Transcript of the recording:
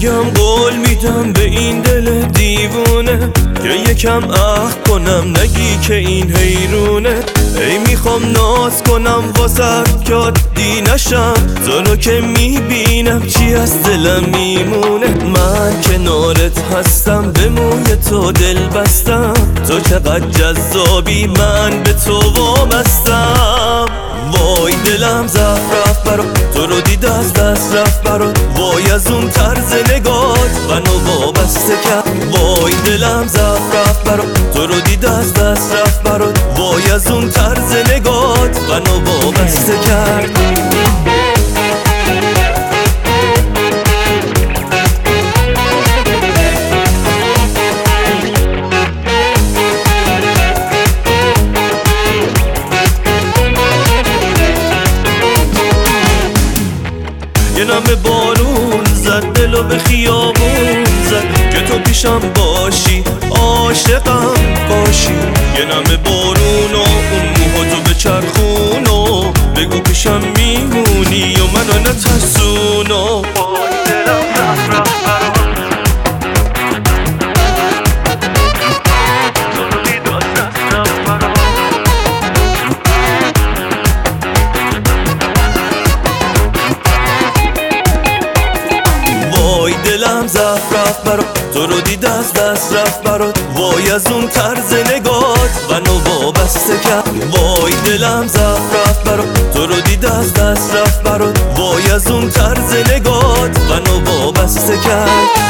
میگم قول میدم به این دل دیوونه که یکم عهد کنم نگی که این حیرونه. ای میخوام ناز کنم واسه که عادی نشم، تو رو که میبینم چی از دلم میمونه. من کنارت هستم به موی تو دل بستم، تو چقدر جذابی من به تو وابستم. وای دلم زهر رفت برا تو رو دید از دست رفت برا، وای از اون طرز نگات منو وابسته کرد. وای دلم زهر رفت برا تو رو دید از دست رفت برا، وای از اون طرز نگات منو وابسته کرد. یه نم بارون زد دلو به خیابون زد که تو پیشم باشی عاشقم باشی. یه نم بارون و اون موها تو بچرخون و بگو پیشم میمونی و منو نترسون. و دلم زهر رفت برا تو رو دید از دست رفت برا. وای دلم زهر رفت برا تو رو دید از دست رفت برات، وای از اون طرز نگات منو وابسته کرد. وای دلم زهر رفت برا تو رو دید از دست رفت برات، وای از اون طرز نگات منو وابسته کرد.